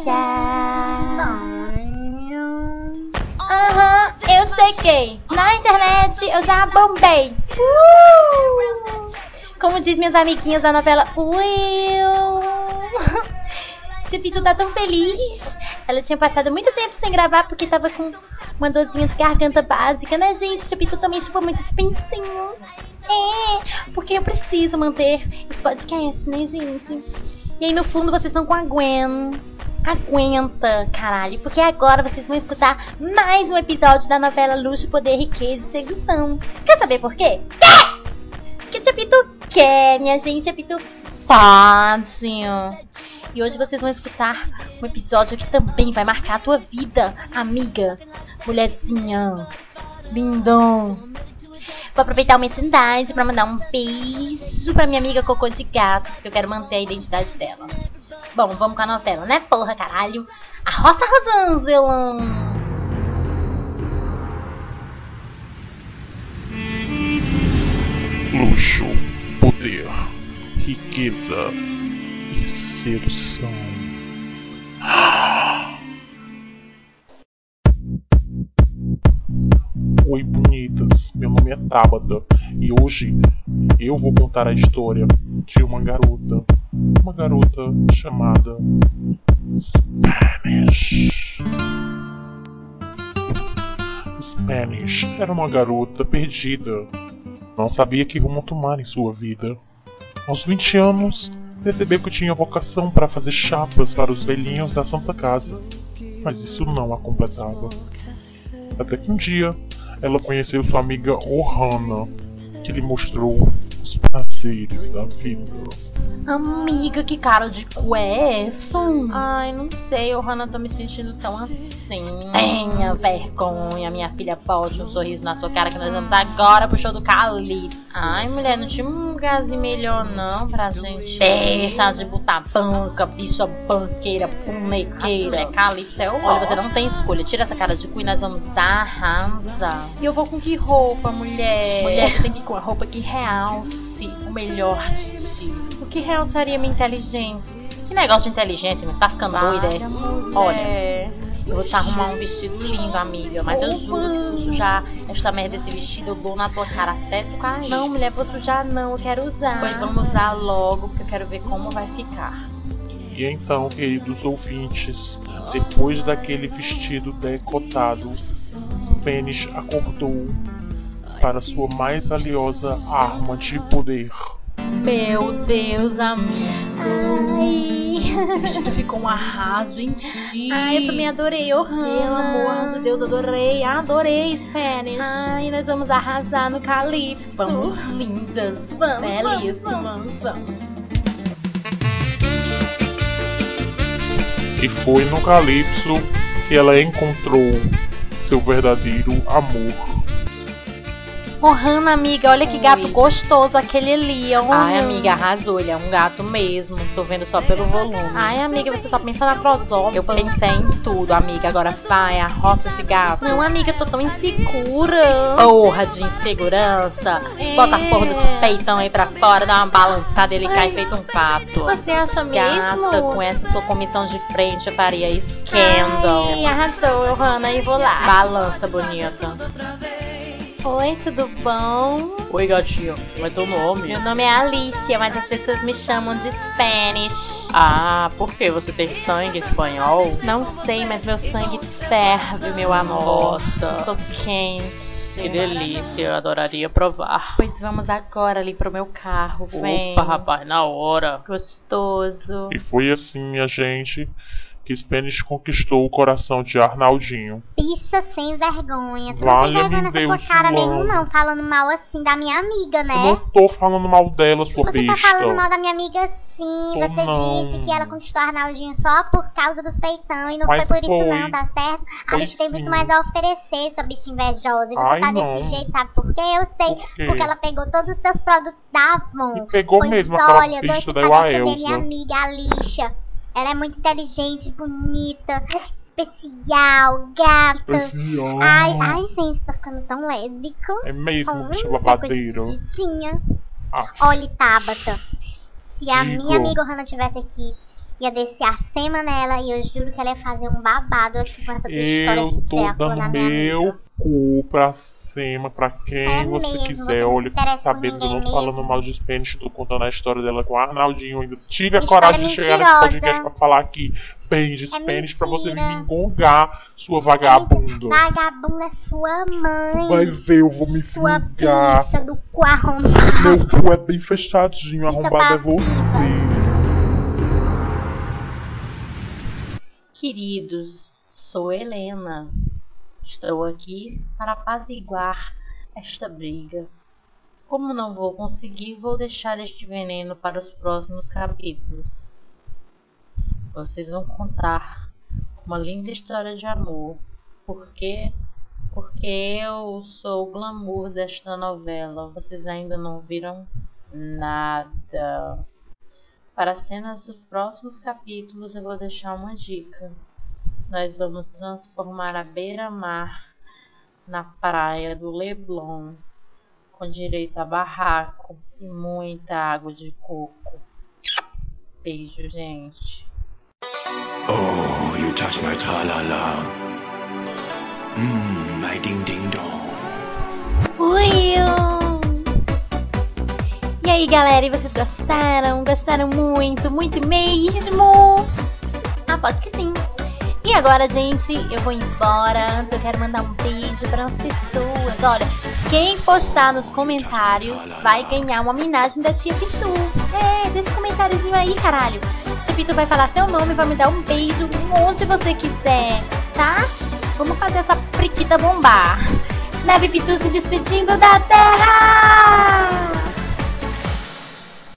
Aham, eu cheguei. Na internet eu já bombei. Como diz minhas amiguinhas da novela. Chipito tá tão feliz. Ela tinha passado muito tempo sem gravar porque tava com uma dorzinha de garganta básica, né, gente? Chipito também chupou muito esse pintinho. Porque eu preciso manter esse podcast, né, gente? E aí no fundo vocês estão com a Gwen. Aguenta, caralho, porque agora vocês vão escutar mais um episódio da novela Luxo, Poder, Riqueza e Sedução. Quer saber por quê? Porque o Chapito quer, minha gente, Chapito pode. E hoje vocês vão escutar um episódio que também vai marcar a tua vida, amiga, mulherzinha, lindão. Vou aproveitar a oportunidade pra mandar um beijo pra minha amiga Cocô de Gato, porque eu quero manter a identidade dela. Bom, vamos com a novela, né, porra, caralho? A Roça Rosângela. Luxo, poder, riqueza e sedução. Oi, bonitas, meu nome é Tabata e hoje eu vou contar a história de uma garota chamada Spanish era uma garota perdida, não sabia que rumo tomar em sua vida. Aos 20 anos, percebeu que tinha vocação para fazer chapas para os velhinhos da Santa Casa, mas isso não a completava. Até que um dia, ela conheceu sua amiga Ohana, que lhe mostrou os prazeres da vida. Amiga, que cara de cu é essa? Ai, não sei, Ohana, tô me sentindo tão assim. Tenha vergonha, minha filha, bote um sorriso na sua cara que nós vamos agora pro show do Calypso. Ai, mulher, não tinha um lugarzinho melhor não pra gente deixar de botar banca, bicha banqueira, punequeira. É Calypso, é horror. Olha, você não tem escolha, tira essa cara de cu e nós vamos arrasar. E eu vou com que roupa, mulher? Mulher, você tem que ir com a roupa que realce o melhor de ti. O que realçaria minha inteligência? Que negócio de inteligência, me tá ficando doida, é? Olha, eu vou te arrumar um vestido lindo, amiga, mas eu juro que se tu sujar esta merda desse vestido, eu dou na tua cara até tu cair. Não, mulher, vou sujar não, eu quero usar. Pois vamos usar logo, porque eu quero ver como vai ficar. E então, queridos ouvintes, depois daquele vestido decotado, Spanish acordou para sua mais valiosa arma de poder. Meu Deus, amigo. O vestido ficou um arraso em ti. Ai, eu também adorei, Ohana. Meu amor de Deus, adorei, Spanish. Ai, nós vamos arrasar no Calypso. Vamos lindas, belíssimas. Vamos. E foi no Calypso que ela encontrou seu verdadeiro amor. Ohana, amiga, olha que gato gostoso aquele ali, ó. Ai, amiga, arrasou, ele é um gato mesmo. Tô vendo só pelo volume. Ai, amiga, você só pensa na prosópolis. Eu pensei em tudo, amiga. Agora vai, arroça esse gato. Não, amiga, eu tô tão insegura. Porra de insegurança. Bota a porra dos peitão aí pra fora, dá uma balançada, ele cai feito um pato. Você acha mesmo? Gata, com essa sua comissão de frente eu faria escândalo. Ai, arrasou, Ohana, e vou lá. Balança, bonita. Oi, tudo bom? Oi, gatinho. Como é teu nome? Meu nome é Alicia, mas as pessoas me chamam de Spanish. Ah, por quê? Você tem sangue espanhol? Não sei, mas meu sangue ferve, meu amor. Nossa. Sou quente. Que delícia, eu adoraria provar. Pois vamos agora ali pro meu carro, vem. Opa, rapaz, na hora. Gostoso. E foi assim, minha gente, que Spanish conquistou o coração de Arnaldinho. Bicha sem vergonha. Tu não tem vergonha nessa tua cara mesmo, não. Falando mal assim da minha amiga, né? Eu não tô falando mal dela, sua Você besta. tá falando mal da minha amiga sim. Tô Você não. disse que ela conquistou Arnaldinho só por causa dos peitão. E não Mas foi por isso foi. não, tá certo? A Foi gente tem sim. muito mais a oferecer, sua bicha invejosa. E você Ai, tá não. desse jeito, sabe por quê? Eu sei. Por quê? Porque ela pegou todos os teus produtos da Avon. E pegou Pois mesmo aquela olha, eu tô bicha aqui da pra defender minha Elsa. amiga, a Lixa. Ela é muito inteligente, bonita, especial, gata. Especial. Ai, gente, tá ficando tão lésbico. É mesmo, bicha Essa coisa babadeiro. esquisitinha. Ah. Olha, Tabata, se a Digo. minha amiga Ohana tivesse aqui, ia descer a sema nela e eu juro que ela ia fazer um babado aqui com essa tua história Eu tô ridícula da dando minha meu amiga. cu pra cima, pra quem É você mesmo, quiser. você não Olha, se interessa por sabendo que eu não ninguém tô falando mesmo. mal de Spanish, tô contando a história dela com o Arnaldinho. Ainda tive a História coragem de chegar nesse mentirosa. podcast pra falar aqui bem de É Spanish pra você vir mentira. me engongar, sua É vagabunda. vagabunda é sua mãe. Mas eu vou me Sua vingar. bicha do cu arrombado. Meu cu é bem fechadinho, Bicha arrombado é passiva. você. Queridos, sou Helena. Estou aqui para apaziguar esta briga. Como não vou conseguir, vou deixar este veneno para os próximos capítulos. Vocês vão contar uma linda história de amor. Por quê? Porque eu sou o glamour desta novela. Vocês ainda não viram nada. Para as cenas dos próximos capítulos eu vou deixar uma dica. Nós vamos transformar a beira-mar na praia do Leblon, com direito a barraco e muita água de coco. Beijo, gente. Oh, you touch my tra-la-la. My ding-ding-dong. Ui! E aí, galera, e vocês gostaram? Gostaram muito, muito mesmo? Aposto que sim. E agora, gente, eu vou embora. Antes eu quero mandar um beijo para as pessoas. Olha, quem postar nos comentários vai ganhar uma homenagem da tia Pitu. Deixa um comentáriozinho aí, caralho. Tia Pitu vai falar seu nome, vai me dar um beijo onde você quiser, tá? Vamos fazer essa priquita bombar. Neve Pitu se despedindo da Terra!